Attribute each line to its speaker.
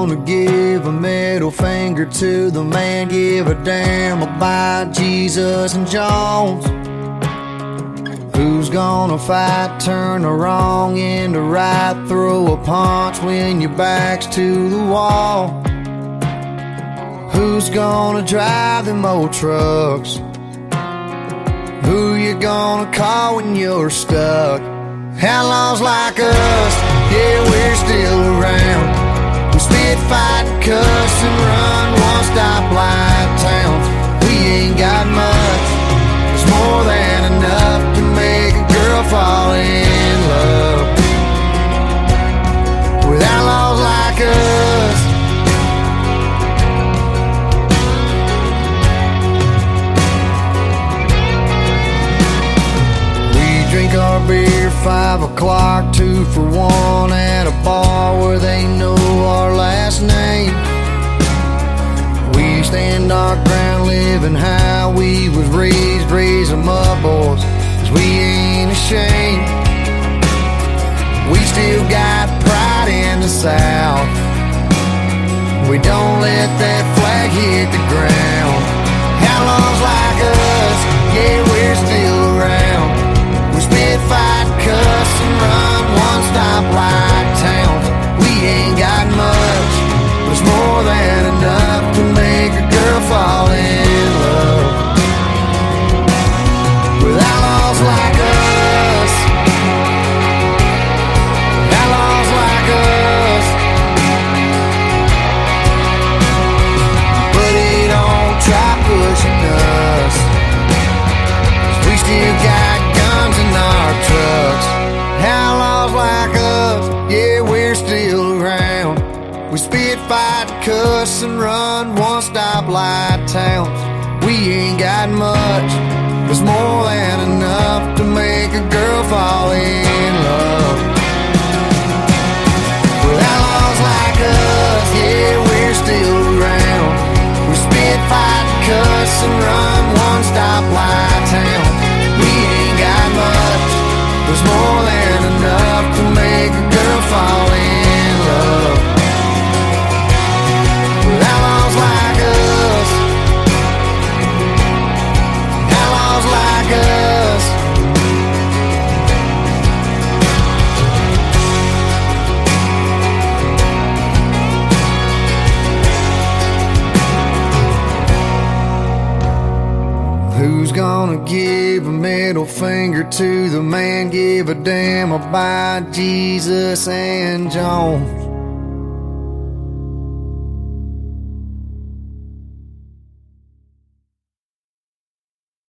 Speaker 1: gonna give a middle finger to the man? Give a damn about Jesus and Jones? Who's gonna fight, turn the wrong into right, throw a punch when your back's to the wall? Who's gonna drive them old trucks? Who you gonna call when you're stuck? Outlaws like us, yeah, we're still around. We spit, fight, cuss, and run one-stop light towns. We ain't got much, it's more than enough to make a girl fall in love. With outlaws like us. Drink our beer 5 o'clock, 2 for 1 at a bar where they know our last name. We stand our ground, living how we was raised, raise 'em up, boys, 'cause we ain't ashamed. We still got pride in the South. We don't let that flag hit the ground. Outlaws like us, yeah, we're still around. We spit, fight, cuss, and run one-stop light towns. We ain't got much, but it's more than enough to make a girl fall in love. With outlaws like us. Outlaws like us. Buddy, don't try pushing us, 'cause we still got guns in our trucks. Outlaws like us, yeah, we're still around. We spit, fight, cuss, and run one-stop light towns. We ain't got much, but it's more than enough to make a girl fall in love. With outlaws like us, yeah, we're still around. We spit, fight, cuss, and run one-stop light towns. We ain't got much, there's more than enough to make a girl fall in love. With outlaws like us. Outlaws like us. Who's gonna give a middle finger to the man? Give a damn about Jesus and Jones?